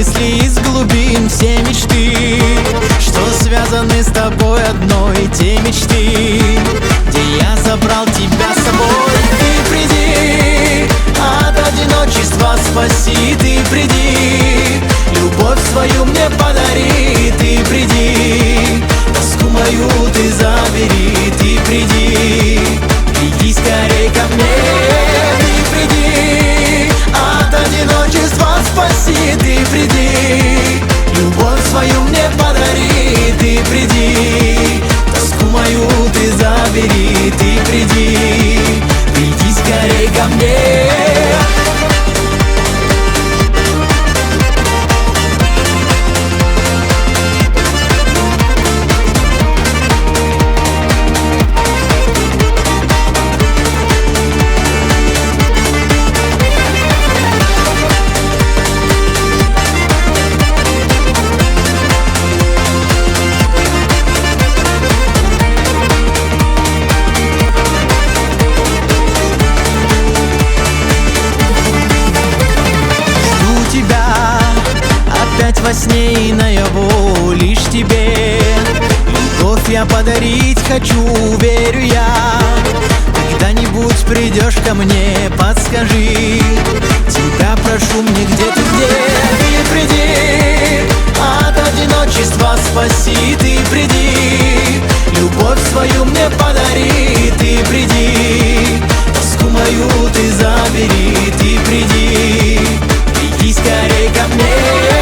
вынесли из глубин все мечты, что связаны с тобой одной, те мечты, где я забрал тебя с собой. Ты приди, от одиночества спаси, ты приди, любовь свою мне подари, ты приди, тоску мою ты забери, ты приди, приди скорей ко мне. Ты приди, от одиночества спаси, ты приди, любовь свою мне подари, ты приди, тоску мою ты забери, ты приди, приди скорей ко мне. Во сне и наяву лишь тебе любовь я подарить хочу, верю я. Когда-нибудь придешь ко мне, подскажи, тебя прошу мне, где ты, где? Ты приди, от одиночества спаси, ты приди, любовь свою мне подари, ты приди, тоску мою ты забери, ты приди, приди скорей ко мне.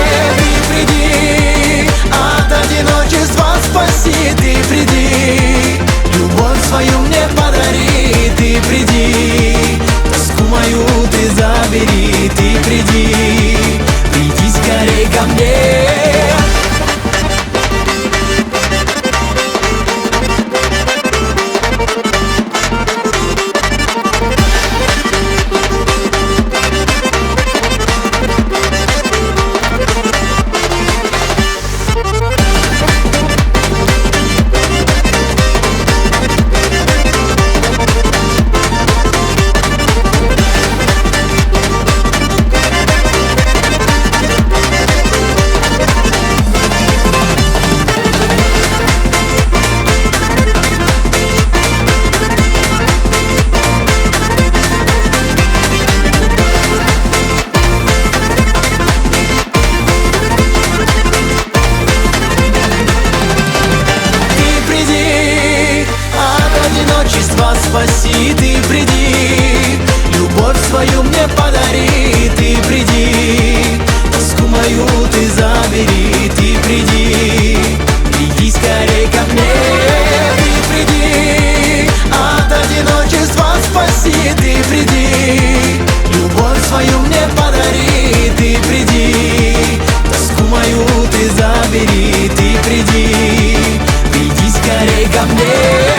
Приди, от одиночества спаси, ты приди, любовь свою мне подари, ты приди, тоску мою ты забери, ты приди, приди скорей ко мне. Спаси, ты приди, любовь свою мне подари, ты приди, тоску мою ты забери, ты приди, приди скорей ко мне. Ты приди, от одиночества спаси, ты приди, любовь свою мне подари, ты приди, тоску мою ты забери, ты приди, приди скорей ко мне.